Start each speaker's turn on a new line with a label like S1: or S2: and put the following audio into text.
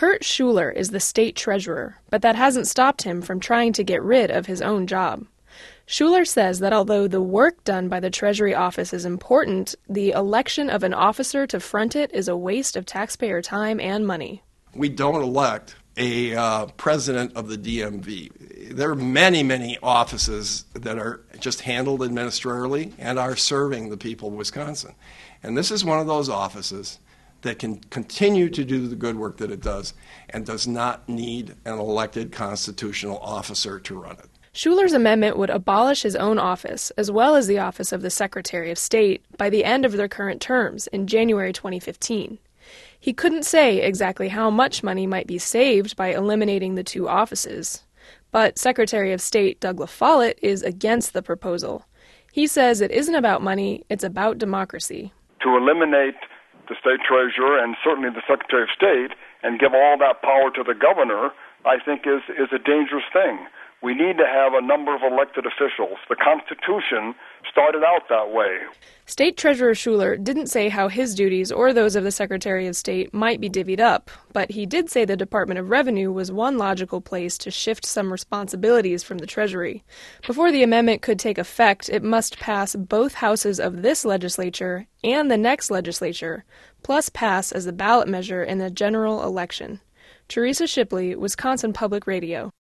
S1: Kurt Schuler is the state treasurer, but that hasn't stopped him from trying to get rid of his own job. Schuler says that although the work done by the Treasury office is important, the election of an officer to front it is a waste of taxpayer time and money.
S2: We don't elect a president of the DMV. There are many, many offices that are just handled administratively and are serving the people of Wisconsin. And this is one of those offices that can continue to do the good work that it does and does not need an elected constitutional officer to run it.
S1: Schuler's amendment would abolish his own office, as well as the office of the Secretary of State, by the end of their current terms in January 2015. He couldn't say exactly how much money might be saved by eliminating the two offices. But Secretary of State Doug LaFollette is against the proposal. He says it isn't about money, it's about democracy.
S3: To eliminate the state treasurer and certainly the Secretary of State and give all that power to the governor, I think is a dangerous thing. We need to have a number of elected officials. The Constitution started out that way.
S1: State Treasurer Schuler didn't say how his duties or those of the Secretary of State might be divvied up, but he did say the Department of Revenue was one logical place to shift some responsibilities from the Treasury. Before the amendment could take effect, it must pass both houses of this legislature and the next legislature, plus pass as a ballot measure in the general election. Teresa Shipley, Wisconsin Public Radio.